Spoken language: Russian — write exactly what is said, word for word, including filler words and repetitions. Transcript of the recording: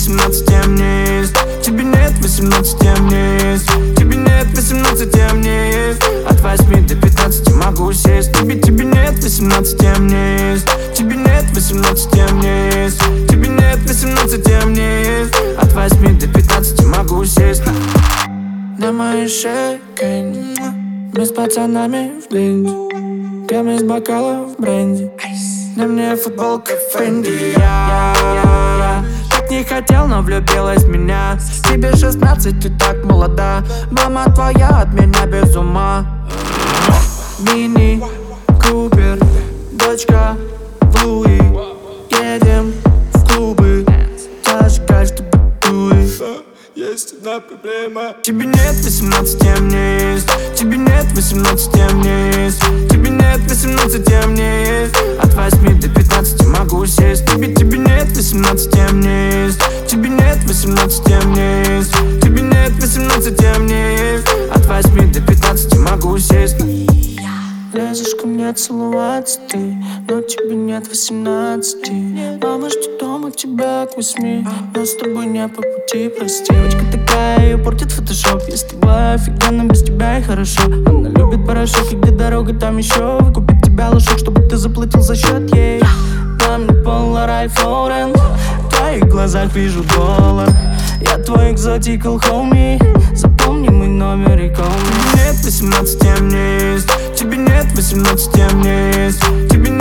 восемнадцать, а мне есть. Тебе нет восемнадцать, а мне есть. Тебе нет восемнадцать, а мне есть. От восьми до пятнадцати могу сесть. Тебе, тебе нет восемнадцать, а мне есть. Тебе нет восемнадцать, а мне есть. Тебе нет восемнадцать, а мне есть. От восьми до пятнадцати могу сесть. На моей шее Кэнди, мы с пацанами в бленде, прямо из бокала в бренди. На мне футболка Фэнди. Я, я, я так не хотел, но влюбилась в меня. Тебе шестнадцать, ты так молода. Мама твоя от меня без ума. Мини Купер, дочка Луи. Едем в клубы, зажигай, чтобы дуй. Есть одна проблема. Тебе нет восемнадцати, а мне есть. Тебе нет восемнадцати, а мне есть. Тебе нет восемнадцати, а мне есть. От восьми до пятнадцати могу сесть. Тебе, тебе нет восемнадцати, а мне есть. Тебе нет восемнадцати, а мне есть. Тебе нет восемнадцати, а мне есть. От восьми до пятнадцати могу сесть. Лезешь ко мне целоваться ты, но тебе нет восемнадцати. Мама ждет дома тебя к восьми, но с тобой не по пути, прости. Девочка такая, ее портит фотошоп. Я с тобой офигенно, без тебя и хорошо. Она любит порошок, и где дорога, там еще выкупит тебя лошадь, чтобы ты заплатил за счет ей. На мне Пола Ральф Лорен, в твоих глазах вижу доллар. Я твой экзотикал, хоуми, запомни мой номер и call me. Нет восемнадцати, а мне есть. Тебе нет восемнадцати, а мне есть. Тебе